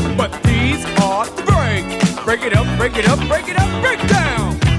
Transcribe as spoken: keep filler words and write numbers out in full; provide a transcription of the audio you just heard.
but these are the breaks. Break it up, break it up, break it up, break down.